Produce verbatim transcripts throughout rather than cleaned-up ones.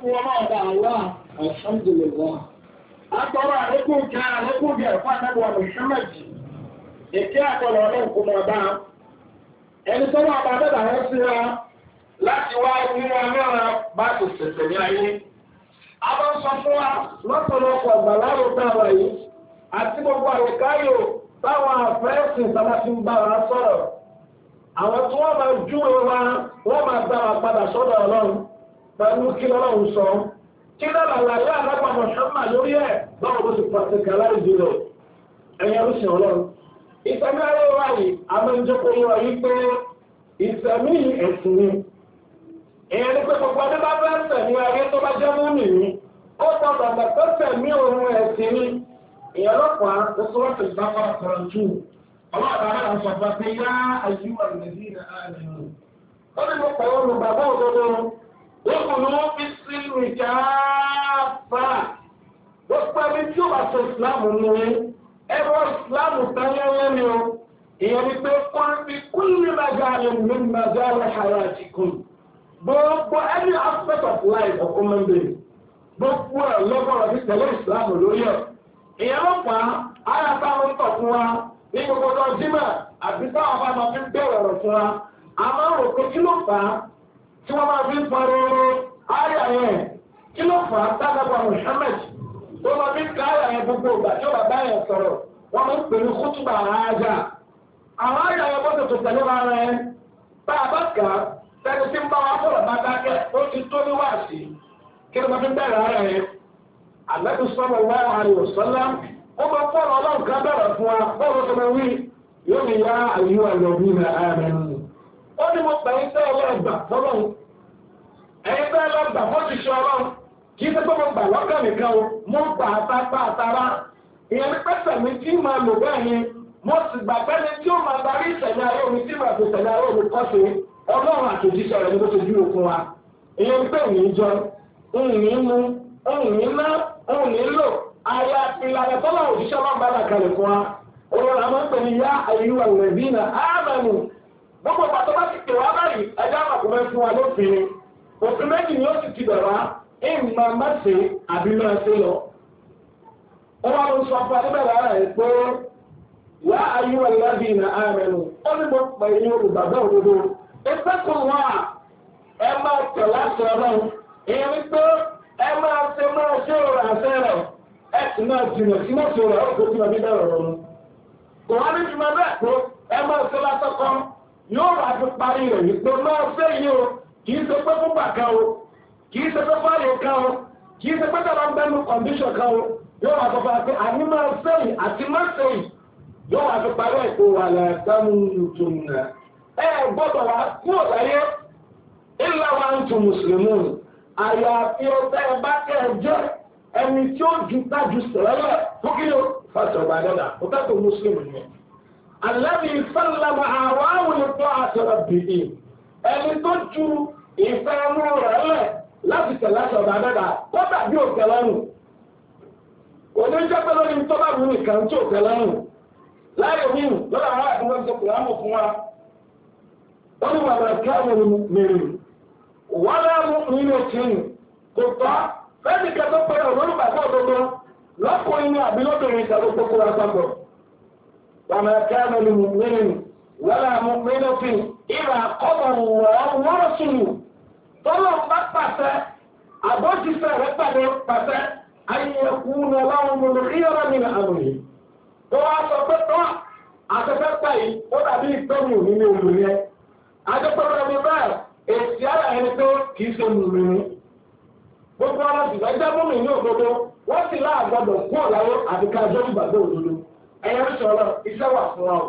fún ọmọ ọ̀dà àwọ̀ alhamdulillah. Àtọ́rọ̀ àlékún kí àlékún bí ẹ̀fọ́ àtẹ́gbọ̀ Muhammad. Èké àtọ́rọ̀ ọlọ́run kò mọ̀ bá. Ẹni tó wà bá bẹ́ẹ̀ àwọn sí wa láti wá ní wọn náà bá ti sẹ̀sẹ̀ ní ayé. A bá ń sọ fún wa lọ́pọ̀lọpọ̀ àgbàláwò táwa yìí àti gbogbo àwòkáyò táwọn àfẹ́sìn sábà ti ń bá wa sọ̀rọ̀. Àwọn tí wọ́n máa júwe wa wọ́n máa gbá wa padà sọ́dọ̀ ọlọ́run pẹ̀lú kí lọ́lọ́run sọ. Kí lọ́la láyé àlápá Muhammad lórí ẹ̀ báwo ló ti pàṣẹ kàláì jùlọ ẹ̀yẹ ló ṣe ọlọ́run. Ìsẹ̀mí ayé wa yìí a máa ń jókòó yọ yí pé ìsẹ̀mí ẹ̀sìn ni. Ìyẹn ni pé gbogbo ọdún bá fẹ́ sẹ̀mí ayé tó bá jẹ́ mú nìyí. Ó gbọ́dọ̀ gbà pé sẹ̀mí òun ẹ̀sìn ni. Ìyẹn lọ́pàá ó sọ wọ́n ti bá fara sọ̀rọ̀ jù. Ọlọ́run àbára ń sọ fún pé yá ayé wà lẹ́yìn náà nínú. Ó ní mo pẹ̀lú olùgbàgbọ́ òdodo. Wọ́n fi sí ìjàpá. Gbogbo ẹni tí ó bá sọ ìsìláàmù ní ẹ̀rọ ìsìláàmù tányẹ́yẹ́ ni o. Ìyẹn ni pé kọ́ńtì kúlì màjáàlì ní màjáàlì hayatikum. Gbogbo any aspect of life of human being. Gbogbo ẹ̀ lọ́gbọ̀rọ̀ fi tẹ̀lé ìsìláàmù lórí ẹ̀. Ìyẹn ló fà á, àyà táwọn ń tọ̀ fún wa ní gbogbo ọjọ́ Jímọ̀ àbí táwọn bá máa fi bẹ̀rẹ̀ ọ̀rọ̀ fún wa. A máa ń rò pé kí ló fà á tí wọ́n máa fi ń parọ́ àyà yẹn kí ló fà á tágbàgbà Muhammad tó máa fi ń ká àyà yẹn gbogbo ìgbà tí ó bá bá yẹn sọ̀rọ̀ wọ́n máa ń pè ní kútùbà àájà. Àwọn àyà yẹn bọ́sẹ̀ tó tẹ̀lé wa rẹ̀ bá a bá kà á sẹ́ni tí ń bá wa sọ̀rọ̀ bá dákẹ́ ó ti tó ní wáàsí kí ló máa fi bẹ̀rẹ̀ àyà yẹn. Ànábì sallallahu alaihi wasallam ó máa fọ́nà ọlọ́run ká bẹ̀rẹ̀ fún wa bọ́ọ̀lù tó máa wí yóò ní yá àyíwá lọ́bí na àmín. Ó ní mo pè é tẹ́ ẹlẹ́gbà fọlọ́run ẹ̀yin tẹ́ ẹlẹ́gbà fún ṣiṣẹ́ ọlọ́run kì í ṣe pé mo gbà lọ́kàn nìkan o mo gbà àtàgbà àtàrà ìyẹn ní pẹ́sẹ̀ mi tí máa lò bẹ́ẹ̀ ni mo sì gbà pẹ́ni tí ó máa darí ìṣẹ̀lẹ̀ ayé omi tí màá fi ìṣẹ̀lẹ̀ ayé omi kọ́ sí ọlọ́run àtòjíṣẹ́ rẹ̀ ní bó ṣe dúró fún wa. Ìyẹn ní pé òun jọ òun ní mú òun ní ná òun ní lò àyà ìlànà tọ́lá òjíṣẹ́ máa ń bá làkàlẹ̀ fún wa. Òun làwọn ń pè ní yá àyíwá ìrẹ̀bí náà ámánù. Gbogbo pàtó bá ti pè wá báyìí ẹjọ́ àmàkùnrin fún wa lófin ni. Òfin méjì ni ó sì ti bẹ̀rẹ̀ wá ìmọ̀ má ṣe àbí máa ṣe lọ. Ó wá ló sọ fún adébẹ̀rẹ̀ ara rẹ̀ pé yá àyíwá ìrẹ̀bí náà ámánù. Ó ní mo pè ní olùgbàgbọ́ òdodo. Ìfẹ́kùn wa ẹ máa tẹ̀ láti ọlọ́run. Ìyẹn wípé ẹ máa ṣe máa ṣe òrò àṣẹ rẹ̀. Ẹ sì máa jìnà sí mọ́tò rẹ̀ ó kó tí wọ́n fi bẹ̀rẹ̀ ọ̀rọ̀ mu. Kò wá ní jùmọ̀ bẹ́ẹ̀ pé ẹ máa ṣe lásọ̀kọ́ yóò wá fi parí rẹ̀ wípé máa ṣe yìí o kìí ṣe pé fún bàkan o kìí ṣe pé fáyé kan o kìí ṣe pé tọ́lá ń bẹ́nu kọ̀ǹdíṣọ̀ kan o yóò wá sọ pé àní máa ṣe yìí àti máa ṣe yìí yóò wá fi parí ẹ̀ pé wà látàmú tùmùnà. Ẹ gbọ́dọ̀ wá kúrò láyé illa wa antum muslimun àyàfi ọ̀tá ẹ bá kẹ́ ẹ jẹ́ ẹni tí ó ju tájú sọ̀rọ̀ fún kí ló fàṣọ ọba dọ́dà ó tẹ́tọ̀ mùsùlùmí ni. Àlẹ́bí sálàmà àwọn àwòlùtọ́ àtọ̀rọ̀ bìbì ẹni tó ju ìfẹ́ ẹnu rẹ̀ lẹ̀ láti tẹ̀lé aṣọ ọba dọ́dà ó dàbí òkè lọ́rùn. Òní jẹ́ pé lórí tó bá wù nìkan tí òkè lọ́rùn. Láyé mi lọ́dọ̀ àwọn àdúgbò tó kù láàmú fún wa. Ó ní wàhálà kí àwọn mèrè wọ́n láàmú nínú kìíní kò tọ́. Fẹ́ẹ̀ni kẹtọ́ pé olólùgbàgbọ́ òdodo lọ́kùnrin ní àbílóbìnrin ìtàló gbogbo àpapọ̀. Wàmà kẹ́mẹ́ ni mùmínì wọ́lá mùmínì fi ìlà kọ́bọ̀ wọ́n wọ́n sùn. Tọ́lọ̀ ń bá pàṣẹ, àbọ̀jíṣẹ́ rẹ̀ pàdé pàṣẹ, ayẹ̀kú ní ọlọ́run mú lórí ọ̀rọ̀ mi àrùn yìí. Tó wá sọ pé tọ́ àtẹ́fẹ́ pà yìí, ó dàbí ìtọ́nù nínú òlù yẹn. Adépẹ́rẹ́ mi bẹ́ẹ̀, èsì ara ẹni pé kì í ṣe mùmínì. Gbogbo ara sì lọ́jọ́ mọ́mì ní òdodo, wọ́n sì láàgbọ́dọ̀ kú ọ̀láyé àti kájọ́ ìgbàgbọ́ òdodo. Ẹ̀yẹ́ ń sọ̀rọ̀ iṣẹ́ wà fún wa o.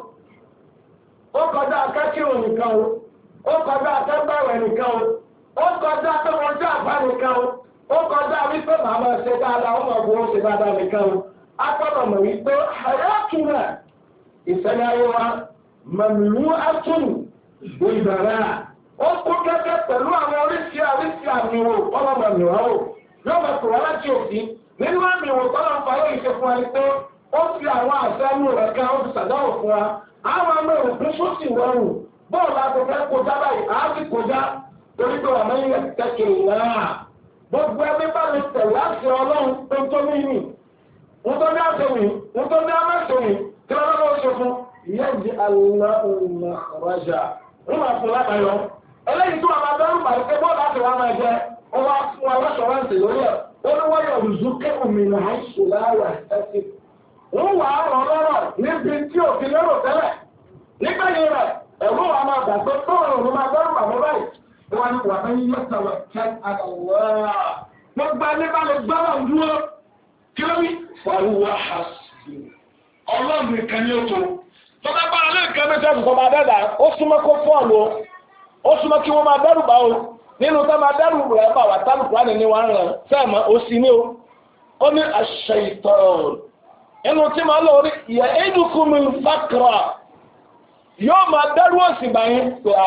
Ó kọjá akẹ́kọ̀ọ́ nìkan o. Ó kọjá akẹ́gbẹ̀rẹ̀ nìkan o. Ó kọjá akẹ́wọ̀njẹ́ àbá nìkan o. Ó kọjá wípé màmá ṣe dáadáa, ó mọ̀ bó ṣe dáadáa nìkan o. A gbọ́dọ̀ mọ̀ wípé àyàtúnà ìṣẹ̀lẹ̀ ayé wa mọ̀mìlú átúnù ìbẹ̀rẹ̀. Ó kó kẹ́kẹ́ pẹ̀lú àwọn oríṣi àríṣi àmì wò ọlọ́mọ mìíràn o. Yóò mọ̀ pè wá láti òfin. Nínú àmì wò tọ́lọ̀ ń parí ìṣe fún ẹni pé ó fi àwọn àṣẹ inú rẹ̀ ká ó fi ṣàdáwò fún wa. Àwọn ọmọ òfin sósì rọrùn. Bọ́ọ̀lù akọ̀kẹ́ kọjá báyìí, àá sì kọjá torí pé wàá mẹ́yìn kẹ́kẹ́ náà. gbogbo ẹbí bá lè tẹ̀lé àṣẹ ọlọ́run tó ń tó ní yìí wọ́n tó ní àṣẹ yìí wọ́n tó ní àmẹ́sẹ̀ yìí kí lọ́dọ́ lọ́wọ́ ṣe fún ìyá ìdí aláhùnmá ọ̀rájà wọ́n máa fún lábàáyọ eléyìí tó àwọn abẹ́rù pàdé pé bọ́ọ̀lù àti wọn máa jẹ ó wá fún aláṣọwáǹsì lórí ẹ̀ ó ní wọ́n yọ òrùzúkẹ́ òmìnira àìsùláwà ẹ̀sìn wọ́n wà á rọ̀ lọ́rọ̀ níbi tí òfin lérò tẹ́lẹ̀ nígbà yìí rẹ̀ ẹ̀rọ wa máa gbàgbé tóòrùn ló máa bẹ́rù pàdé báyìí wọ́n ní wà bẹ́yìn yẹ́sàwọ̀ kẹ́ àdàwọ̀ gbogbo ẹni bá lè gbọ́rọ̀ dúró kí ló wí fàrúwà hàṣì ọlọ́run nìkan ní òtò tó bá bá alẹ́ nǹkan mẹ́ta ìfọ̀ máa dẹ́dà ó súnmọ́ kó fọ́ọ̀lù ó súnmọ́ kí wọ́n máa dẹ́rù bá o nínú tó máa dẹ́rù rẹ̀ bá wà tálùkù láti ní wàá ràn sẹ́ẹ̀mọ́ ó sì ní o ó ní àṣẹ ìtọ́rọ̀ inú tí máa lọ rí ìyá ẹ̀dùnkùnmi fàkàrà yóò máa dẹ́rù òsì báyìí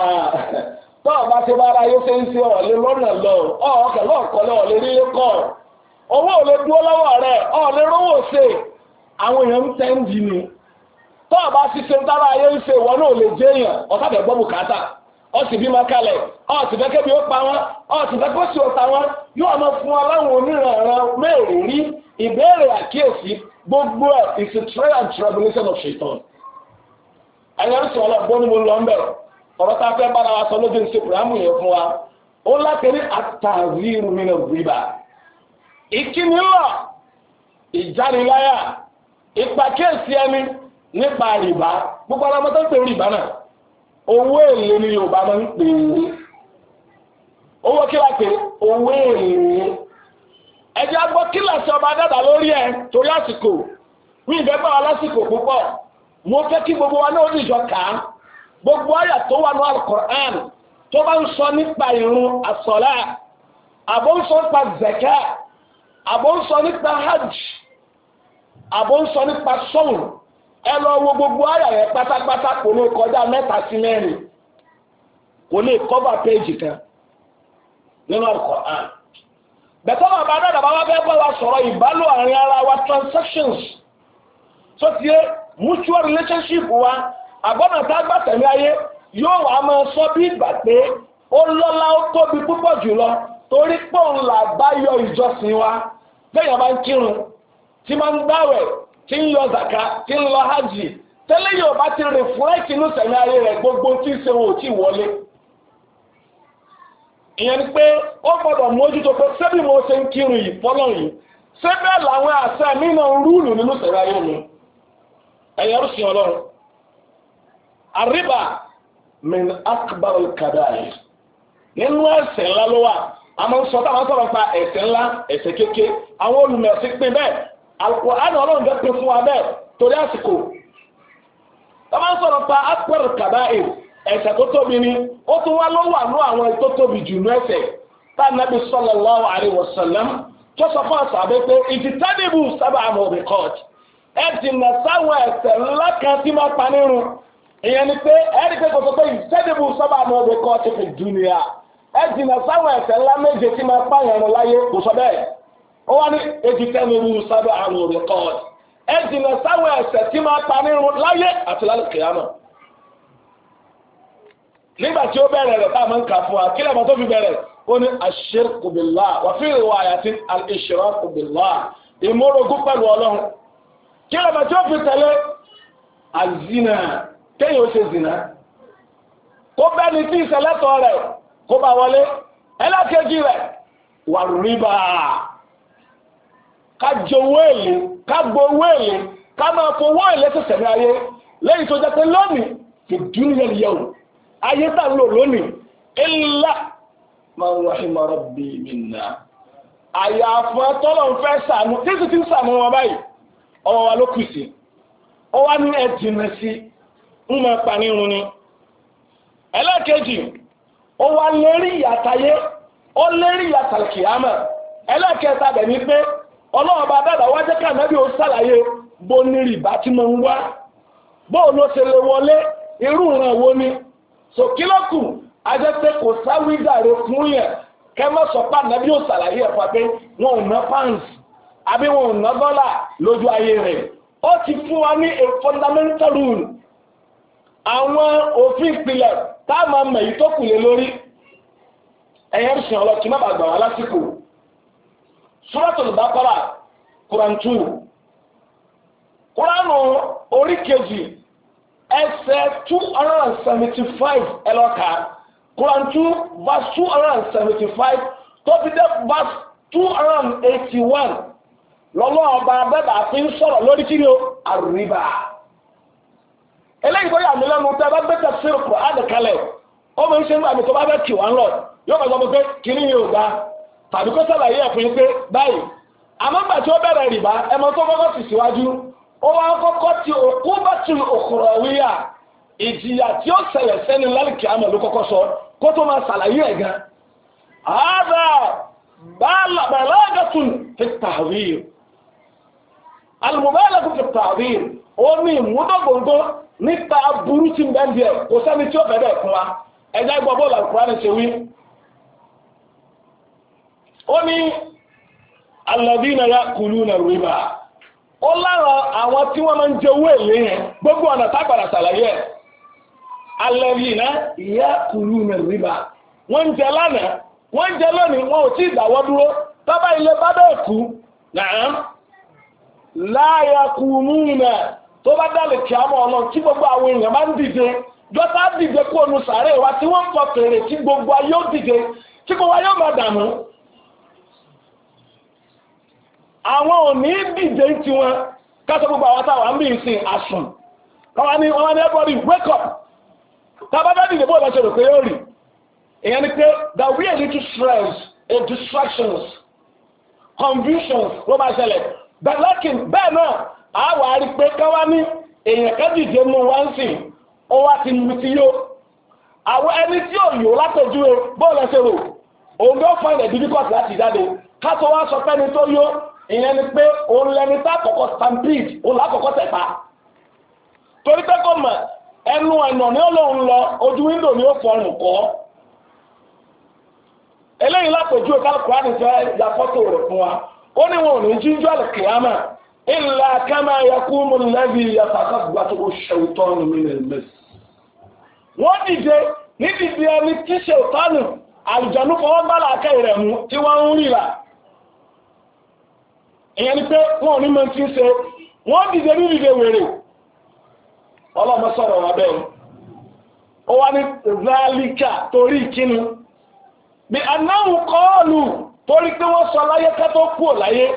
tó ọba ti bá ara yóò ṣe ń ṣe ọ̀lẹ́ lọ́nà lọ ọ̀ọ́kẹ́ lọ́ọ̀kọ́lẹ́ ọ̀lẹ́ rí kọ́ owó ò lè dúró lọ́wọ́ rẹ̀ ọ̀lẹ́ rówó ṣe àwọn èèyàn ń tẹ́ ń jì ní tó ọba ṣiṣẹ́ tára ayé ń ṣe ìwọ náà lè jẹ́ èèyàn ọ̀sàbẹ̀ gbọ́ bùkátà ọ̀sì bí máa kalẹ̀ ọ̀sì fẹ́ kébi ó pa wọn ọ̀sì fẹ́ kó sì ó ta wọn yóò máa fún wọn láwọn onírànràn mẹ́rin rí ìbéèrè àkíyèsí gbogbo ẹ̀ is a trial and tribulation of Shaitan. ẹ̀yẹ́ ń sọ ọlọ́gbọ́n ní mo lọ ń bẹ̀rẹ̀ ọ̀rọ̀ tá a fẹ́ bára wa sọ lójú ní sèpùrámù yẹn fún wa ó láti ní àtàzírù mi náà rìbá ìkíni lọ ìjániláyà ìpàkíyèsí ẹni nípa rìbá gbogbo ara ọmọ tó ń pè rìbá náà owó èlé ni Yorùbá máa ń pè é owó kíláàsì owó èlé ẹjẹ agbọ́ kíláàsì ọba dàdà lórí ẹ torí àsìkò ní ìfẹ́ bá wa lásìkò púpọ̀ mo fẹ́ kí gbogbo wa náà ní ìjọ kàá gbogbo àyà tó wà ní Al-Qur'an tó bá ń sọ nípa ìrun àsọ̀lá àbó ń sọ nípa zaka àbó ń sọ nípa hajj àbó ń sọ nípa sọ́ọ̀n ẹ lọ wo gbogbo àyà yẹn pátápátá kò lè kọjá mẹ́ta sí mẹ́rin kò lè kọ́bà péjì kan nínú Al-Qur'an bẹ̀tọ́ bàbá dáadáa bá wá fẹ́ bọ́ wa sọ̀rọ̀ ìbálò àárín ara wa transactions tó ti yé mutual relationship wa àgbọ́nà tá a gbà tẹ̀lé ayé yóò wá máa sọ bí ìgbà pé ó lọ́lá ó tóbi púpọ̀ jùlọ torí pòun là bá yọ ìjọsìn wa lẹ́yìn bá ń kírun tí máa ń gbàwẹ̀ tí ń yọ zaka tí ń lọ hajj tẹ́lẹ̀ yóò bá ti reflect inú sẹ̀mí ayé rẹ̀ gbogbo tí ń ṣe wọn ò tí wọlé. ìyẹn ni pé ó gbọ́dọ̀ mójútó pé sẹ́bí mo ṣe ń kírun yìí fọ́lọ́ yìí ṣé bẹ́ẹ̀ làwọn àṣẹ mi náà ń rúùlù nínú sẹ̀mí ayé mi ẹ̀yẹ́ rúṣin ọlọ́run. àríbà min akbar al-kaba'ir nínú ẹ̀ṣẹ̀ ńlá ló wà a máa ń sọ táwọn sọ̀rọ̀ pa ẹ̀ṣẹ̀ ńlá ẹ̀ṣẹ̀ kéke àwọn olùmẹ̀sí pín bẹ́ẹ̀ Al-Qur'an ọlọ́run jẹ́ pín fún wa bẹ́ẹ̀ torí àsìkò táwọn sọ̀rọ̀ pa akbar al-kaba'ir ẹ̀ṣẹ̀ tó tóbi ni ó tún wá ló wà ní àwọn tó tóbi jù ní ẹ̀ṣẹ̀ tá Nabi sallallahu alaihi wasallam tó sọ fún àṣàbẹ́ pé ìtìtẹ́nìbù sab'a mubiqat ẹ̀ jìnnà sáwọn ẹ̀ṣẹ̀ ńlá kan tí máa pa nírun ìyẹn ni pé ẹ̀rí pé kò tó pé ìtìtẹ́nìbù sab'a mubiqat fi dunya ẹ̀ jìnnà sáwọn ẹ̀ṣẹ̀ ńlá méje tí máa pààyàn rún láyé kò sọ bẹ́ẹ̀ ó wá ní ìtìtẹ́nìbù sab'a mubiqat ẹ̀ jìnnà sáwọn ẹ̀ṣẹ̀ tí máa pa nírun láyé àti lálẹ́ kìyàmà nígbà tí ó bẹ̀rẹ̀ rẹ̀ tá a máa ń kà fún wa kí lẹ́mọ̀ tó fi bẹ̀rẹ̀ ó ní ash-shirku billah wa fi riwayatin al-ishraku billah ìmúrogún pẹ̀lú ọlọ́run kí lẹ́mọ̀ tí ó fi tẹ̀lé az-zina kéyìn ó ṣe zina kó bẹ́ni tí ìṣẹ̀lẹ̀tọ̀ rẹ̀ kó bá wọlé ẹlẹ́kẹ̀jì rẹ̀ wà rìbá ká jowó èlé ká gbowó èlé ká máa fowó èlé tó sẹ̀mí ayé lẹ́yìn tó jẹ́ pé lónìí fi dunya al-yawm ayé tá ń lò lónìí illa man rahima rabbi minna àyàfọ́ tọ́lọ̀ ń fẹ́ sànú títí tí ń sànú wọn báyìí ọwọ́ wa ló kù sí ó wá ní ẹ̀jìnà sí ń mọ panirun ni ẹlẹ́ẹ̀kejì ó wá lérí ìyàtayé ó lérí ìyàtàkìyàmọ̀ ẹlẹ́ẹ̀kẹta bẹ̀ ní pé ọlọ́run bá dàda wá jẹ́ ká Ànábì ó sàlàyé bó ní rìbá tí mo ń wá bó ló ṣe lè wọlé irú ìran wo ni so kílọ́kù ajẹ́pẹ́ kò sáwídàre fún yẹn kẹ́ mọ́ sọ pé Ànábì ó ṣàlàyé ẹ̀fà pé wọn ò ná pounds àbí wọn ò ná dọ́là lójú ayé rẹ̀ ó ti fún wa ní a fundamental rule àwọn òfin ìpìlẹ̀ tá a máa mọ̀ èyí tó kù lé lórí ẹ̀yẹ́ ń sìn ọlọ́kì má bàa gbà wá lásìkò Suratul Baqara Quran two Quran orí kejì ẹsẹ̀ two hundred and seventy five ẹlọ́ka Quran two verse two hundred and seventy five tó fi dé verse two hundred and eighty one lọ́lọ́ ọba abẹ́bà fi ń sọ̀rọ̀ lórí kí ni o àríbà eléyìí tó yà mí lẹ́nu tẹ́ bá gbé tafsir Quran kalẹ̀ ó mọ̀ ń ṣe nígbà mi tó bá bẹ́ kì wọ́n lọ yóò kọ́ sọ pé kí ni yóò gbá tàbí kó sàlàyé ẹ̀fún yín pé báyìí àmọ́gbà tí ó bẹ̀rẹ̀ rìbá ẹmọ tó kọ́kọ́ sì síwájú ó wá kọ́kọ́ tí òkú bá tún òkúrọ̀ wíyà ìjìyà tí ó ṣẹlẹ̀ sẹ́ni lálùkì àmọ̀ ló kọ́kọ́ sọ kó tó máa sàlàyé ẹ̀ gan. ààbà bàlágàtún fi tàwír alùmọ̀bálàgùn fi tàwír ó ní ìmúdọ́gbòǹgbò níta burú tí ń bẹ́ẹ̀ díẹ̀ kò sẹ́ni tí ó bẹ̀rẹ̀ fún wa ẹ̀já gbọ́ bọ́ọ̀lù àlùkùránì ṣe wí. ó ní alladhina ya'kuluna riba ó lára àwọn tí wọ́n máa ń jẹ owó èlé yẹn gbogbo ọ̀nà tágbàrà ṣàlàyé ẹ̀ alladhina ya'kuluna riba wọ́n ń jẹ lánàá wọ́n ń jẹ lónìí wọn ò tí ì dáwọ́ dúró tábà ilé bá bẹ́ẹ̀ kú na'am la yaqumuna tó bá dálè kí á mọ̀ ọ̀nà tí gbogbo àwọn èèyàn máa ń dìde jọ́tà dìde kó nu sàárè wa tí wọ́n ń kọ fèrè tí gbogbo ayé ó dìde tí gbogbo ayé ó máa dànù àwọn ò ní dìde tí wọn káṣọ gbogbo àwọn táwọn ń bí ìsìn àsùn káwọn ní wọn ní everybody wake up tàbá bá dìde bóòlù ọ̀ṣẹ̀ rò pé ó rí èèyàn ni pé there will be a little stress a distractions confusions ló máa ṣẹlẹ̀ bẹ́ẹ̀ lẹ́kìn bẹ́ẹ̀ náà àwọn àrí pé káwá ní èèyàn kan dìde mú wá ń sìn ó wá ti mú ti yó àwọn ẹni tí ò yó látọ̀jú bóòlù ọ̀ṣẹ̀ rò òun ló find it difficult láti jáde káṣọ wá sọ pẹ́ni tó yó ìyẹn ni pé òun lẹni tá àkọ́kọ́ stampede òun lákọ̀ọ́kọ́ tẹ̀pa torí pé kò mọ̀ ẹnu ẹ̀nà ni ó lóun lọ ojú wíńdò ni ó fọrùn kọ́ eléyìí lápòjú ìkálùkùránì fẹ́ ya fọ́tò rẹ̀ fún wa ó ní wọn ò ní jíjọ́ àlùkìyámà illa kama yakumu alladhi yatakhabbatu ash-shaytanu min al-mas wọ́n dìde ní dìde ẹni tí ṣètánù àlùjànnú fọwọ́ gbá làákẹ́ rẹ̀ mú tí wọ́n ń rìlà ìyẹn ni pé wọn ò ní mọ̀ tí ń ṣe wọ́n dìde ní dìde wèrè ọlọ́mọ sọ̀rọ̀ wà bẹ́ẹ̀ ó wá ní zálíkà torí ìkíni bí anáhùn kọ́ọ̀lù torí pé wọ́n sọ láyé ká tó kú láyé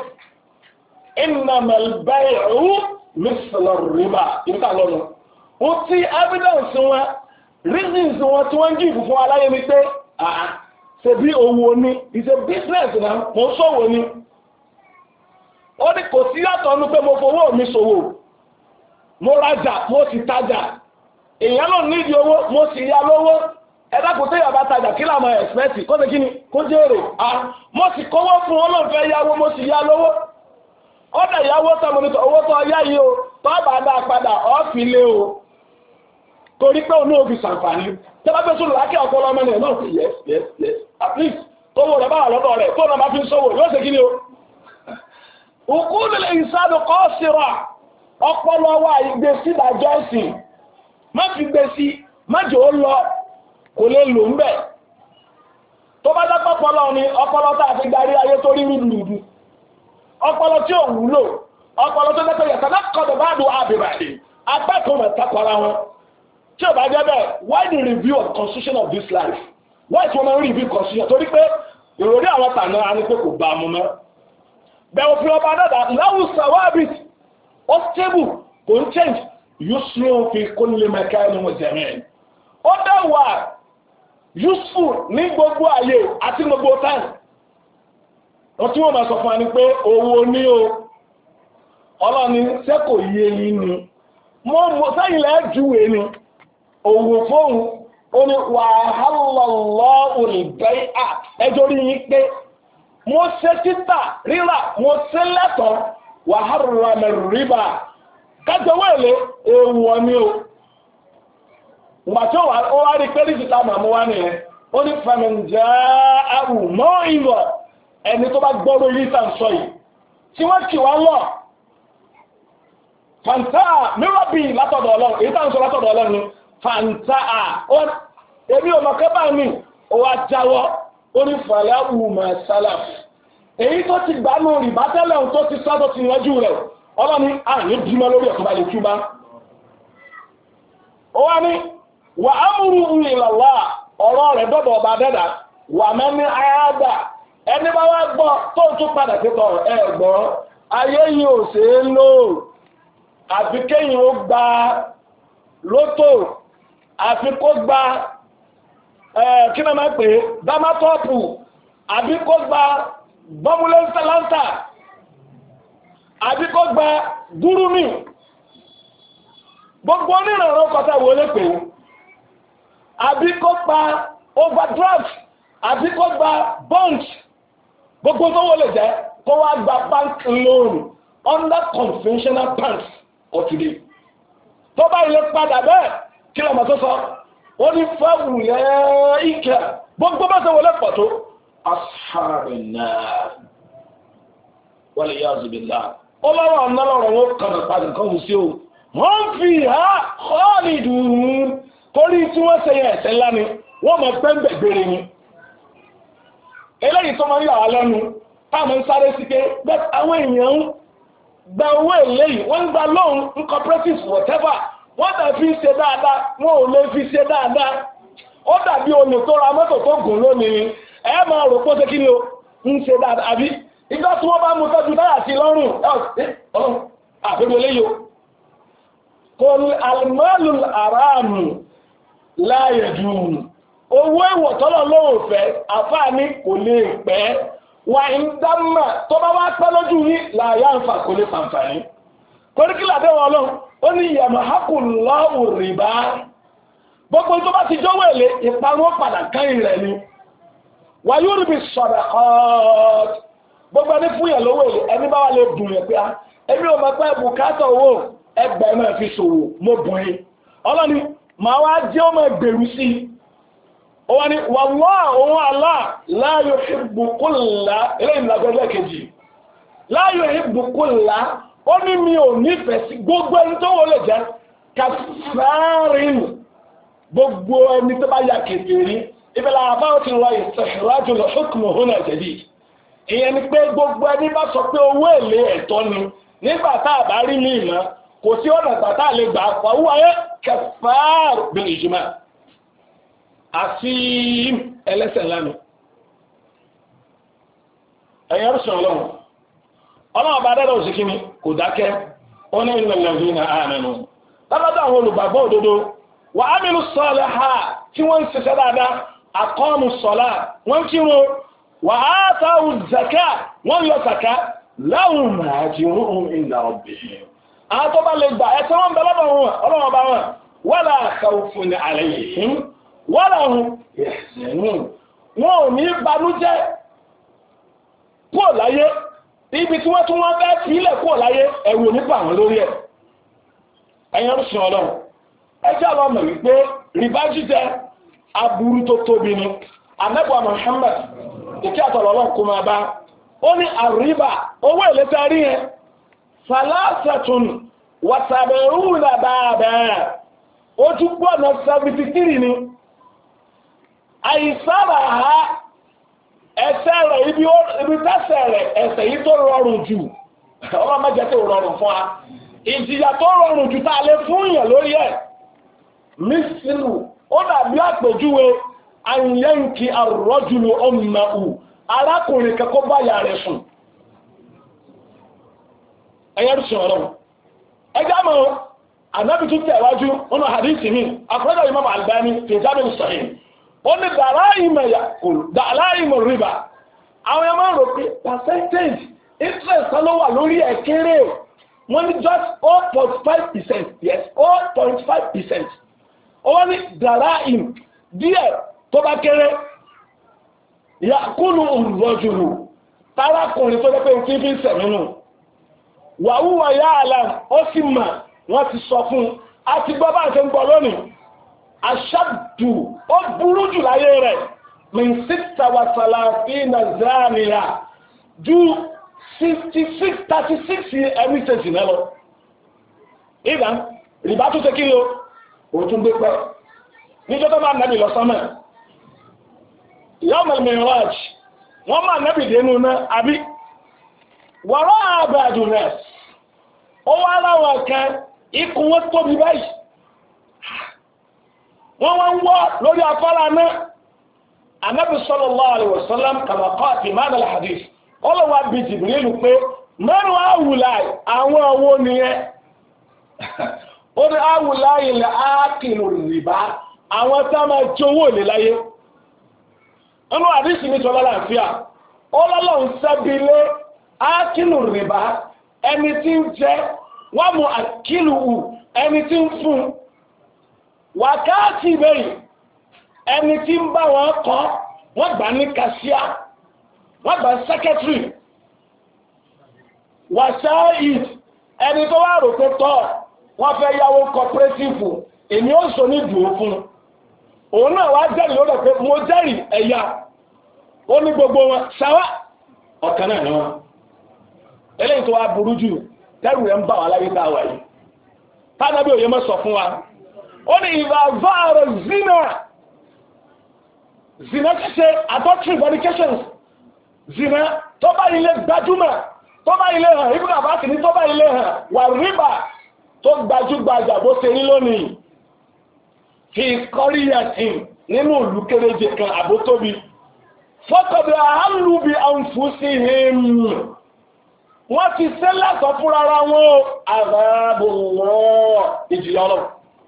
innamal bay'u mislu riba ìta lọ́nà ó tí evidence wọn reasons wọn tí wọ́n ń jìbù fún aláyé ni pé àà ṣe bí owó ní it's a business náà mo sọ̀wọ́ ni ó ní kò sí yàtọ̀ ní pé mo fowó mi ṣòwò mo rajà mo sì tajà èèyàn ló nídìí owó mo sì yá lówó ẹ̀dàkùn tó yàbá tajà kí làmọ̀ ẹ̀sìpẹ́sì kó ṣe kí ni kó jèrè à mo sì kówó fún olóòfẹ́ yáwó mo sì yá lówó ọ̀dà ìyáwó tó mo ní owó tó yá yìí o tó bá dá padà ọ́ọ̀fì lé o torí pé òun ò fi ṣàǹfààní tí wọ́n fẹ́ sùn lákẹ́ ọpọlọ ọmọ ènìyàn náà fi yes yes yes at least tówó rẹ̀ bá wà lọ́dọ̀ rẹ̀ tó náà bá fi ń sọ́wọ́ yóò ṣe kí ni o òkúlẹ̀ ìsádù kọ́ síra ọpọlọ wa ìgbésí ìdájọ́ ìsìn má fi gbé sí májò ó lọ kò lè lò ń bẹ̀ tó bá dápọ̀ ọpọlọ ni ọpọlọ tá a fi darí ayé tó rí rúdurùdu ọpọlọ tí ò wúlò ọpọlọ tó dẹ́pẹ́ yẹ̀sán náà kọ́ bá dùn àbìbàdì agbẹ́kọ̀ọ́ mọ̀ takọ̀ra wọn tí ò bá jẹ́ bẹ́ẹ̀ why the review of the constitution of this life why tí wọ́n máa ń review constitution torí pé ìròrí àwọn tàná á ní pé kò bá a mú mọ́ bẹ̀rù fi ọba náà láwù sàwábì ó stable kò ń change useful fi kó nílé mẹ́ká ẹni wọ́n jẹ̀mẹ́ ó dẹ̀wà useful ní gbogbo ayé àti gbogbo time wọ́n tí wọ́n máa sọ fún wa ní pé owó ní o ọlọ́ni ṣé kò yé yín ni mo mọ sẹ́yìn lẹ́ẹ̀ júwèé ni òwò fóun ó ní wàhálà lọ́wọ́ ìbẹ́ à ẹjọ́ rí yín pé mo ṣe títà rírà mo ṣe lẹ́tọ̀ọ́ wàhálà mẹ́rìnrìbà kájọwọ́ èlé èèwọ̀ ni o ìgbà tí ó wá rí pé ríṣìta màmú wá nìyẹn ó ní fẹ̀mẹ̀ǹjẹ́ àrù mọ́ ìwọ̀ ẹni tó bá gbọ́rọ̀ ilé ìtàn sọ yìí tí wọ́n kì wá lọ fàǹtà mírọ̀bì látọ̀dọ̀ ọlọ́run èyí tàn sọ látọ̀dọ̀ ọlọ́run ni fàǹtà èmi ò mọ̀ kẹ́bà mi ó wá jáwọ́ ó ní fàlàwù mà sálàf èyí tó ti gbà nù rìbá tẹ́lẹ̀ ohun tó ti sá tó ti yanjú rẹ̀ ọlọ́ni àní bímọ lórí ẹ̀kọ́ bá lè túbá. ó wá ní wà á múrú ìlàlá ọ̀rọ̀ rẹ̀ dọ́dọ̀ ọba dẹ́dà wà mẹ́ni àyàdà ẹni bá wá gbọ́ tó tún padà pípọ̀ ẹ gbọ́ ayé yìí ò ṣe é lò àfi kéyìn ó gba lótò àfi kó gba kí náà máa pè é dámátọ́ọ̀pù àbí kó gba bọ́múlẹ́ńtàláńtà àbí kó gba gúrúmì gbogbo onírànràn kọta wo lè pè é àbí kó gba overdraft àbí kó gba bond gbogbo tó wọlé jẹ́ kó wá gba bank loan under conventional banks of today tó bá ilé padà bẹ́ẹ̀ kí lọ́mọ tó sọ ó ní fẹ́wùlẹ́ ìkẹ́ gbogbo bá ṣe wọlé pọ̀ tó ashabina wal iyaz billah ọlọ́wọ́ ọ̀nàlọ́rọ̀ wọn kànà padà kan wù sí o wọ́n fi ha khalidun torí tí wọ́n ṣe yẹ ẹ̀ṣẹ̀ ńlá ni wọ́n mọ̀ pẹ́ńbẹ̀ gbére ni eléyìí tó máa ń yà wá lẹ́nu táwọn ń sáré sí pé bẹ́ẹ̀ àwọn èèyàn ń gba owó èlé yìí wọ́n ń gba loan ń cooperatives whatever wọ́n dà fi ṣe dáadáa wọ́n ò lè fi ṣe dáadáa ó dàbí olè tó ra mọ́tò tó gùn lónìí ẹ máa rò pé ó ṣe kí ni o ń ṣe dáadáa àbí ìjọ tí wọ́n bá mú tọ́jú táyà sí lọ́rùn ọ̀hún àbẹ̀wò eléyìí o kò ní alimalu aramu láàyè dùn owó ìwọ̀tọ́lọ̀ lóhùn fẹ́ àfáàní kò lè pẹ́ wà ń dámà tó bá wá pẹ́ lójú ní láàyè àǹfà kò lè fàǹfààní kóríkìlà bẹ́ẹ̀ wọn lọ ó ní ìyàmọ̀ hákùnlọ́wù rìbá gbogbo tó bá ti jọ́wọ́ èlé ìparun padà káyìn rẹ̀ ni wà yóò rí bí sọ̀rọ̀ ọ̀t gbogbo ẹni fún yẹn lówó èlé ẹni bá wà lè dùn yẹn pé á ẹbí ò máa pẹ́ bùkátà owó ẹgbẹ́ náà fi ṣòwò mo bùn yín ọlọ́ni màá wá jẹ́ ọmọ ẹgbẹ̀rún sí i ó wá ní wàlúwà òun àlá la yuhibbu kulla eléyìí lágbẹ́lẹ́ kejì la yuhibbu kulla ó ní mi ò nífẹ̀ẹ́ sí gbogbo ẹni tó wọlé jẹ́ kàfàárín gbogbo ẹni tó bá ya kèfèrí ìbẹ̀lẹ̀ àbáwọ̀ ti wọ ìsẹ̀ṣẹ̀rájù lọ hukmu huna jadid ìyẹn ni pé gbogbo ẹni bá sọ pé owó èlé ẹ̀tọ́ ni nígbà tá a bá rí ní ìmọ̀ kò sí ọ̀nà tàtà lè gbà pàwọ́ ayé kàfàár bil ijma àti ẹlẹ́sẹ̀ lánàá ẹ̀yẹ́ rúṣàn ọlọ́run ọlọ́run bá dẹ́rẹ́ òsìkí ni kò dákẹ́ ó ní ìlẹ̀lẹ̀ ní àmẹ́nu lábátà àwọn olùgbàgbọ́ òdodo wà á mìíràn sọ́ọ̀lẹ̀ ha tí wọ́n ń ṣiṣẹ́ dáadáa àkọ́ọ̀mù sọ́lá wọ́n kírun wà á táwù zaka wọ́n yọ zaka láwùn màájìrún ìlà ọ̀bẹ̀ àwọn tó bá lè gbà ẹ̀tọ́ wọn bẹ lọ́dọ̀ wọn ọlọ́run bá wọn wala khawfun alayhim wala hum yahzanun wọn ò ní banújẹ́ kúrò láyé ibi tí wọ́n tún wọ́n bẹ́ẹ̀ tí ilẹ̀ kúrò láyé ẹ̀rù nípa àwọn lórí ẹ̀ ẹ̀yẹn ń sìn ọlọ́run ẹjẹ́ àwọn ọmọ wípé rìbá jíjẹ aburú tó tóbi ni anẹ́bọ̀ Muhammad ìkí àtọ̀lọ́lọ́ kó máa bá ó ní àríbà owó èlé tẹ́ rí yẹn salasatun wàtàbẹ̀rúnà bàbẹ̀ ojú gbọ́nà seventy three ni àìsára ha ẹsẹ̀ rẹ̀ ibi tẹ́sẹ̀ rẹ̀ ẹsẹ̀ yìí tó rọrùn jù ọmọ mẹ́jẹ tó rọrùn fún wa ìjìyà tó rọrùn jù tá a lè fún yàn lórí ẹ̀ mísìlù ó dàbí àpèjúwe àyẹ̀ǹkì àrọ́jùlù ọmọọ̀hù arákùnrin kẹ́kọ́ báyà rẹ̀ sùn ẹ̀yẹ́ sùn ọ̀rọ̀ ẹgbẹ́ mọ́ ànábì tún tẹ̀wájú nínú hadith mi àkọ́jọ́ Imam Albani fi Jami' Sahih ó ní dàláìmọ̀ rìbá àwọn ẹmọ́ rò pé percentage interest ló wà lórí ẹ̀ kéré wọ́n ní just zero point five percent yes zero point five percent ó wọ́n ní dàláìm díẹ̀ tó bá kéré yàkúlù òrùrọ̀jùlù tárákùnrin tó jẹ́ pé tí fi ń sẹ̀mínú wàhúwà yá àlàm ó sì mà wọ́n ti sọ fún àti gbọ́ bá ṣe ń gbọ́ lónìí aṣáàdù ó burú jù láyé rẹ̀ min sita wa salafina zaniya ju sixty six thirty six ẹni ṣèṣì náà lọ ìgbà rìbá tó ṣe kí ni ó tún gbé pẹ́ níjọ́ tó máa nàbì lọ sọ́mọ̀ yawm al-mi'raj wọ́n máa nẹ́bì dénú náà àbí wọ́rọ́ àbàdù rẹ̀ ó wá láwọn kan ikùn wọn tóbi báyìí wọ́n wọ́n wọ́ lórí afárá náà Ànábì sallallahu alaihi wasallam kama qala fi ma'na al-hadith ọlọ́wà bí Jibril pé mẹ́rin àwùláì àwọn owó nìyẹn ó ní àwùláì ilẹ̀ ákìlù rìbá àwọn tá máa tí owó ìlé láyé nínú àdísì ní tọ́lá láàfíà ọlọ́lọ́ ń sẹ́bílé ákìlù rìbá ẹni tí ń jẹ wọ́n mú àkìlù hù ẹni tí ń fún wákàtí bẹ́yìn ẹni tí ń bá wọn kọ́ wọ́n gbà ní kàṣíà wọ́n gbà sẹ́kẹ́tìrì wàṣáìd ẹni tó wà rò pé tọ́ wọ́n fẹ́ yáwó cooperative èmi ó sọ ní dùn fún òun náà wá jẹ́rìí lórí pé mo jẹ́rìí ẹ̀yà ó ní gbogbo wọn ṣáwá ọ̀kan náà ni wọn eléyìí tó wá burú jù tẹ́rù rẹ̀ ń bà wá láyé tá a wà yìí tánàbí òye mọ́ sọ fún wa ó ní ìwà záàrọ̀ zina zina ṣíṣe adultery fornications zina tó bá ilé gbajúmọ̀ tó bá ilé hàn ibùdó àbáṣì ní tó bá ilé hàn wà ríbà tó gbajúgbajà bó ṣe rí lónìí fi kọ́ríyàtì nínú ìlú kéréje kan àbótóbi fọ́kọ̀bẹ̀ àálùbí àǹfùsí hìmù wọ́n ti ṣe látọ̀ fún rárá wọn àbábòwọ́ ìjìyà ọlọ́run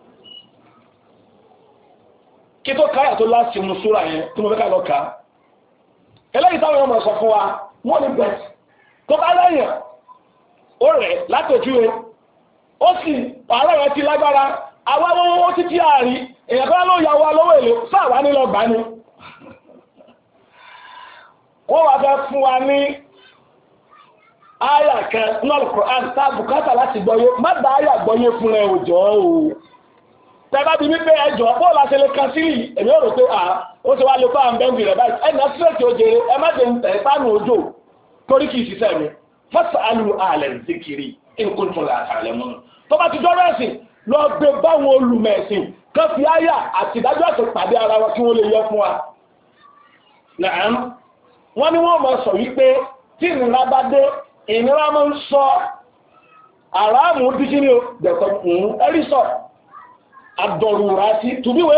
kí tó káyà tó láti mú súra yẹn tí mo fẹ́ ká lọ ká eléyìí táwọn ọmọ sọ fún wa wọ́n ní bẹ̀t tó bá lẹ́yìn ó rẹ̀ látòjúwe ó sì pààrọ̀ rẹ̀ ti lágbára àwọn owó títí àárí èèyàn kan ló yàwó alówó èlò sáàwá nílọ gbà ní wọ́n wá fẹ́ fún wa ní àyà kan náà Al-Qur'an tá bùkátà láti gbọ́yé má dá àyà gbọ́yé fún ẹ òjò o tẹ́bá bí wípé ẹjọ́ bó láti lè kan sílì èmi ò rò pé à ó ti wá lè kọ́ àwọn bẹ́ǹbì rẹ̀ báyìí ẹ̀nà sílẹ̀tì òjèrè ẹ má dé tẹ̀ sánú òjò torí kì í ṣiṣẹ́ mi fas'alu ahla zikri in kuntum la ta'lamun tó bá ti jọ́rọ̀ ẹ̀sìn lọ gbé báwọn olùmẹ̀sìn kan fi àyà àti ìdájọ́ àti pàdé ara wọn kí wọ́n lè yọ fún wa. Nàám wọ́n ní wọ́n mọ̀ sọ wípé tí ìnira bá dé ìnira máa ń sọ àràmù díjí ní dẹ̀kọ̀ ẹ̀rí sọ àdọ̀rùrà sí tùbíwé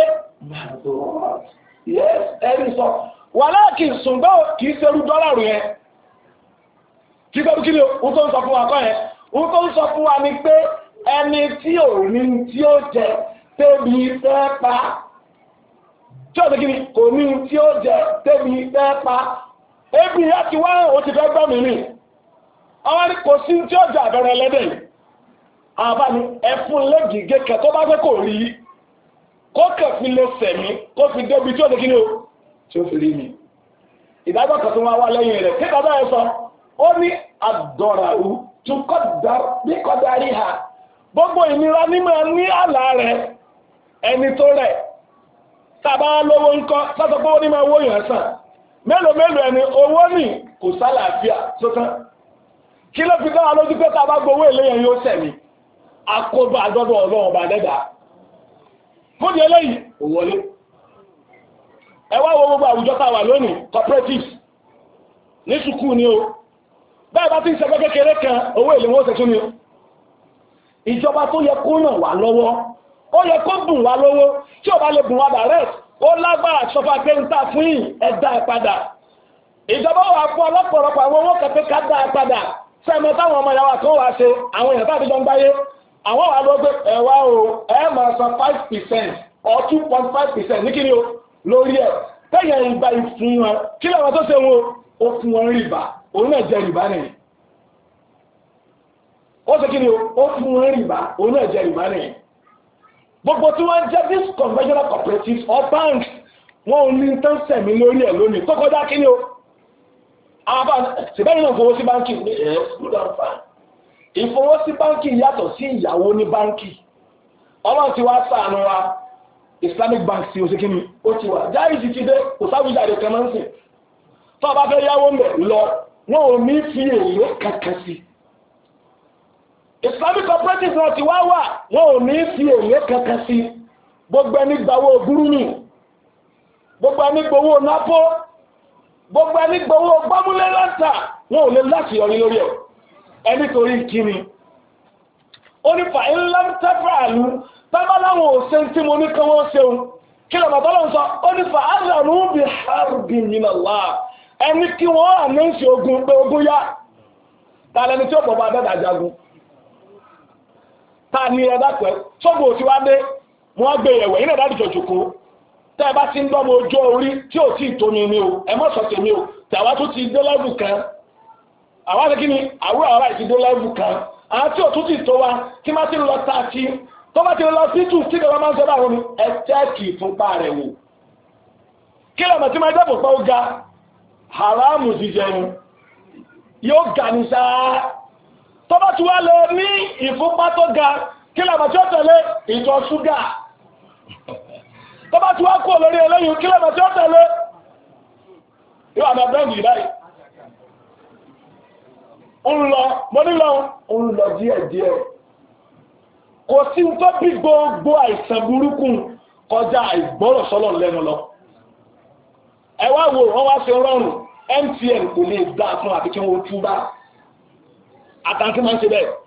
yes ẹ̀rí sọ wà láàkì ṣùgbọ́n kìí ṣerú dọ́là rù yẹn kí pẹ̀lú kí ni ó tó ń sọ fún wa kọ́ yẹn ó tó ń sọ fún wa ni pé ẹni tí ò ní tí ó jẹ tẹ́bi fẹ́ pa tí ó tẹ́kí ni kò ní tí ó jẹ tẹ́bi fẹ́ pa ebi láti wá ó ti fẹ́ gbọ́ mi ní àwọn ní kò sí tí ó jẹ àbẹ̀rẹ̀ ẹlẹ́dẹ̀ yìí àbá ni ẹfún lẹ́gì gẹ́kẹ́ tó bá fẹ́ kò rí kó kẹfì lè sẹ̀mí kó fi débi tí ó tẹ́kí ni ó tí ó fi rí mi ìdájọ́ kan tó wá wá lẹ́yìn rẹ̀ kí bàbá ẹ sọ ó ní àdọ̀ràrú tún kọ́ darí ha gbogbo ìnira nímọ̀ ní àlà rẹ̀ ẹni tó rẹ̀ tàbá lówó ń kọ́ sátọ̀pọ̀ onímọ̀ owó yàn sàn mélòó mélòó ẹni owó ní kò sálàáfíà sótán kí ló fi dáwà lójú pé tàbá gbowó eléyàn yóò sẹ̀mí àkóbá àdọ́dọ̀ ọlọ́run bá dẹ́dà fúdí eléyìí ò wọlé ẹ wá wo gbogbo àwùjọ tá wà lónìí cooperatives ní sùkúù ni o bẹ́ẹ̀ bá ti ń ṣẹgbẹ́ kékeré kan owó èlé wọn ó ṣẹ̀tún ni o ìjọba tó yẹ kó ràn wá lọ́wọ́ ó yẹ kó bùn wá lọ́wọ́ tí ó bá lè bùn wá direct ó lágbára sọfà pé ń tà fún yìí ẹ̀dá ẹ̀padà ìjọba wà fún ọlọ́pọ̀lọpọ̀ àwọn owó kẹfẹ́ ká dá ẹ̀padà sẹ́mọ táwọn ọmọ ìyàwó kan wá ṣe àwọn èèyàn tàbí jọ ń gbáyé àwọn wà lọ́gbẹ́ ẹ̀wá o ẹ̀ máa san five percent or two point five percent ní kíni o lórí ẹ̀ tẹ́yẹ̀ ìgbà ìfún wọn kí làwọn tó ṣe wọn ó fún wọn rìbá òun náà jẹ rìbá nìyẹn ó ṣe kí ni ó fún wọn rìbá òun náà jẹ rìbá nìyẹn gbogbo tí wọ́n jẹ́ these conventional cooperatives or banks wọn ò ní tán sẹ̀mí lórí ẹ̀ lónìí tó kọjá kí ni o àwọn bá ṣèbẹ́yìn náà fowó sí báńkì ní ẹ̀ ìfowósí báńkì yàtọ̀ sí ìyàwó ní báńkì ọlọ́run ti wá ṣàánú wa Islamic bank sí o ṣe kí ni ó ti wà jáìsì ti dé kò sáwìjáde kan máa ń sìn tó bá fẹ́ yáwó mẹ́ lọ wọn ò ní fi èlé kankan sí Islamic cooperative náà ti wá wà wọn ò ní fi èlé kankan sí gbogbo ẹni gbàwó gúrúmù gbogbo ẹni gbowó nápó gbogbo ẹni gbowó gbọ́múlé láta wọn ò lè láti yọrí lórí ẹ̀ ẹni torí kíni ó ní fa ńlá tẹ́fàálù tábà láwọn òṣè tí mo ní kán wọ́n ṣeun kí lọ́mọ tọ́lọ́ sọ ó ní fa azanu bi harbin min Allah ẹni kí wọ́n àmẹ́sì ogun pé ogun yá ta lẹni tí ó bọ̀ bá dẹ́dà jagun ta ni ẹ̀dá pẹ́ sọ́gbò tí wá dé wọ́n gbé ẹ̀wẹ̀ yìí náà dájú jòkó tẹ́ ẹ bá ti ń dọ́mọ ojú orí tí ò tí ì tó mi ni o ẹ mọ́ sọ̀tẹ̀ mi o tàwa tó ti dé lẹ́bù kan àwa ṣe kí ni àwúrò àwa ti dé lẹ́bù kan àwọn tí ò tún ti tó wa tí má ti lọ ta ti tó bá ti lọ sí tù tí ìjọba máa ń sọ báwọn ni ẹ tẹ́ẹ̀kì ìfúnpá rẹ̀ wò kí lọ́mọ tí máa jẹ́ fòpá ó ga haramu jíjẹun yóò ga ní sáà tó bá ti wá lọ ní ìfúnpá tó ga kí lọ́mọ tí ó tẹ̀lé ìtọ̀ ṣúgà tó bá ti wá kú lórí eléyìí kí lọ́mọ tí ó tẹ̀lé yóò àmà bẹ́ẹ̀ni báyìí ń lọ mo nílọ ń lọ díẹ̀díẹ̀ kò sí tó bí gbogbo àìsàn burúkú kọjá àìgbọ́rọ̀ sọ́lọ̀ lẹ́nu lọ ẹ wá wo wọ́n wá ṣe rọrùn M T N kò lè dá fún àti kí wọ́n túbá àtàntí máa ń ṣe bẹ́ẹ̀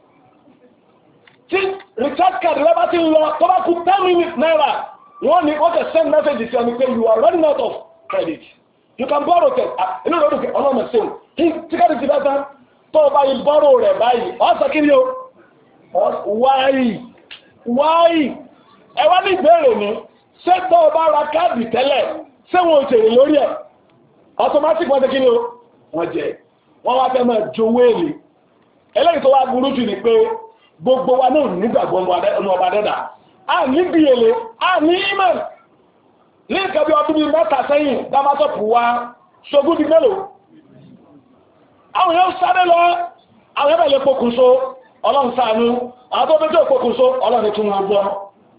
tí recharge card rẹ bá ti ń lọ tó bá kú ten minutes naira wọ́n ní wọ́n kẹ́ send message sí ọ ní pé you are running out of credit you can borrow it inú rẹ̀ lókè ọlọ́mọ ṣe tí káàdì ti bá tán tó o bá yí borrow rẹ̀ báyìí ọ̀sán kí ni o wáyì wáyì ẹ wá ní ìbéèrè mi ṣé tó o bá ra káàdì tẹ́lẹ̀ ṣé wọn ò ṣèrè lórí ẹ̀ automatic wọ́n ti kí ni o wọ́n jẹ wọ́n wá fẹ́ máa jowó èlé eléyìí tó wá burú jù ní pé gbogbo wa náà nígbàgbọ́ ọmọ ọba dẹ́dà a ní bí èlé a ní imẹ̀ ní nǹkan bí ọdún bíi mẹ́ta sẹ́yìn dámásọ̀pù wa ṣogún di mélòó àwọn yóò sáré lọ àwọn ẹ̀bẹ̀ lè pokùnso ọlọ́run ṣàánú àwọn tó bẹ́jọ́ pokùnso ọlọ́run tún wọn gbọ́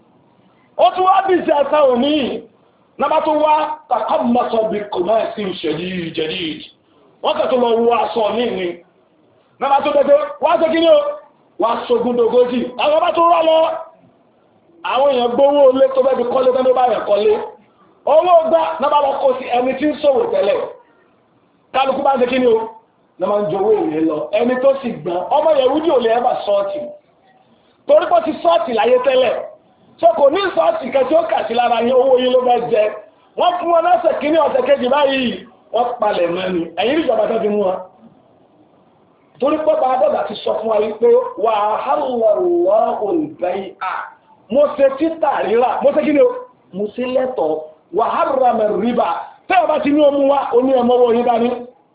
ó tún wá bí ìṣẹ́ ẹ̀ta òní náà tó wá takọ́mọ́sọ̀ bí kọmọ́ẹ̀sì ṣẹ̀dí jẹ̀dí wọ́n kẹ́ tó lọ wọ aṣọ ní ìní náà tó bẹ́jọ́ wá ṣe kí ní o wá ṣogún dogójì àwọn ọba tó rọ́ lọ àwọn èèyàn gbówó olé tó bẹ́ẹ̀ fi kọ́lé tẹ́lẹ̀ bá yẹn kọ́lé owó gbá náà lọ kó sí ẹni tí ń ṣòwò tẹ́lẹ̀ kálukú bá ṣe kí ní o náà máa ń jowó èrè lọ ẹni tó sì gbọ́n ọmọ Yẹhudi ò lè ẹ́bà sọ́ọ̀tì torí pé ti sọ́ọ̀tì láyé tẹ́lẹ̀ tó kò ní sọ́ọ̀tì kan tí ó kà sí lára yín owó yín ló bẹ́ jẹ wọ́n fún wọn lọ́sẹ̀ kíní ọ̀sẹ̀ kejì báyìí wọ́n palẹ̀ mẹ́ni ẹ̀yìn ìjọba tó fi mú wọn torí pé bá dọ́gba ti sọ fún wa wípé wà á hàlọ́wọ́ olùbẹ́yì à mo ṣe títà rírà mo ṣe kíní o mo ṣe lẹ́tọ̀ọ́ wà á ràmẹ̀ rìbà tẹ́ ọba ti ní omi wá oní ẹ̀mọ́ owó yín dání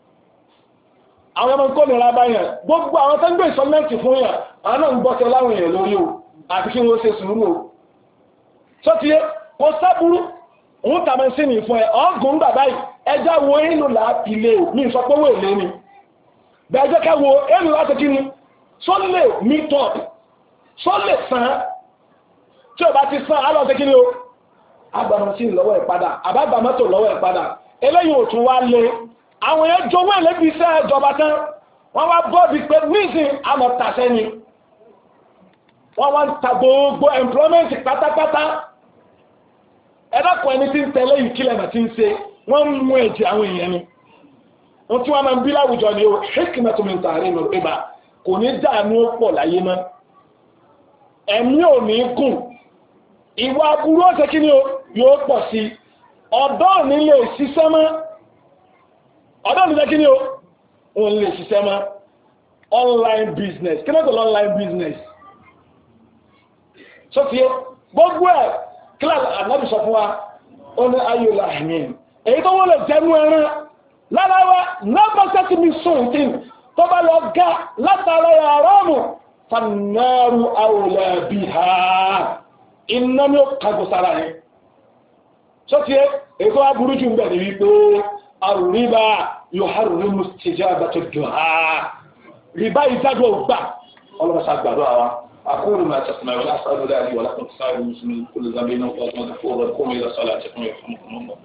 àwọn ọmọ nǹkan nìra báyàn gbogbo àwọn tó ń gbé ìsọmẹ́ǹtì fún yàn àwọn náà ń gbọ́sẹ̀ láwọn èèyàn lórí o àti kí wọ́n ṣe sùúrù o tó ti yé kò sábúrú òun tàbí sí ní fún ẹ ọgùn gbà báyìí ẹjá wo inú láti lè ní ìsọpọ̀wò èlé ni bẹ̀ẹ́jẹ́ ká wo inú láti kí ni só lè meet up só lè san tí ò bá ti san á lọ sí kí ni o agbàmọ̀ sí lọ́wọ́ ẹ̀ padà àbágbàmọ́tò lọ́wọ́ ẹ̀ padà eléyìí ò tún wá lé àwọn èèyàn jowó ẹ̀lẹ́bí iṣẹ́ ìjọba tán wọ́n wá bọ́ọ̀dì pé nísìn àmọ̀ tàṣẹ́ ni wọ́n wá ń ta gbogbo employment pátápátá ẹ̀dọ́kùn ẹni tí ń tẹ̀lé ìkílẹ̀ náà ti ń ṣe wọ́n ń mú ẹ̀jẹ̀ àwọn èèyàn ni wọ́n tí wọ́n máa ń bí láwùjọ ni ó hikmatu min tahrim al-riba kò ní dààmú ó pọ̀ láyé mọ́ ẹ̀mí ò ní gùn ìwà aburú ọ̀sẹ̀ kí ni yóò pọ̀ sí ọ̀dọ́ ò ní lè ṣiṣẹ́ mọ́ ọ̀dọ́ ìjẹ́ kí ní o òun lè ṣiṣẹ́ mọ́ online business kí lọ́tọ̀ online business so fi gbogbo ẹ̀ kílàsì ànábì sọ fún wa ó ní ayò láàrin èyí tó wọ́n lè jẹ́nu ẹran lára wa nọ́bà sẹ́tì mi sùn tí tó bá lọ ga látara yàrá mù fanáàrù àwòlẹ̀ bí ha iná ní ó kàgbó sára yẹn so fi èyí tó wá burú jù ń bẹ̀ ní wípé الربا يحرم استجابة الدعاء ربا يزادوا وبا الله بس أكبر أقول ما تسمعون أسأل الله لي ولكم سائر المسلمين كل ذنب وخطأ مغفورا قوموا إلى صلاتكم يرحمكم الله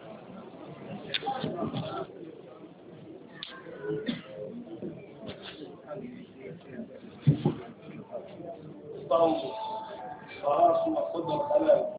صلاه صلاه